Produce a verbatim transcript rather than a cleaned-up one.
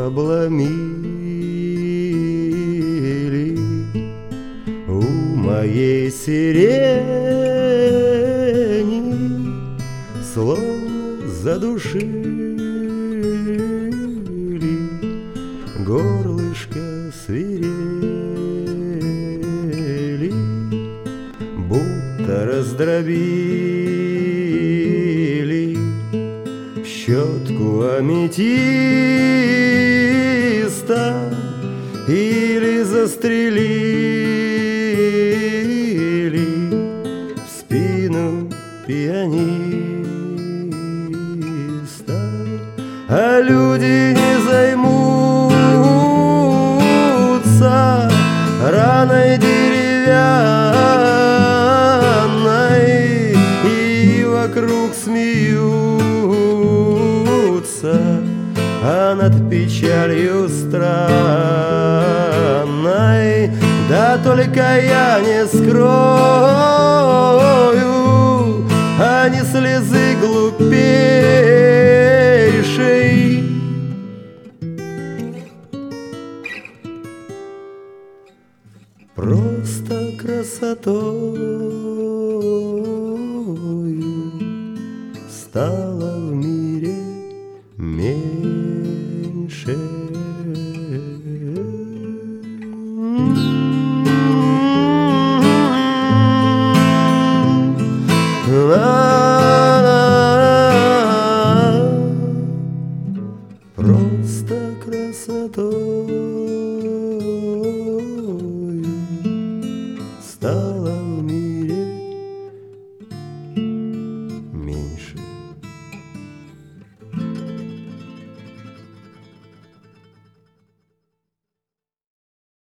обломили у моей сирени, словно задушили горлышко свирели, будто раздробили в щетку аметиста или застрелили в спину пианиста. А люди не займутся раной деревянной и вокруг смеются, а над печалью странной, да только я не скрою, а не слезы глупейшей. Просто красотою стало в мире меньше. Просто красотою стало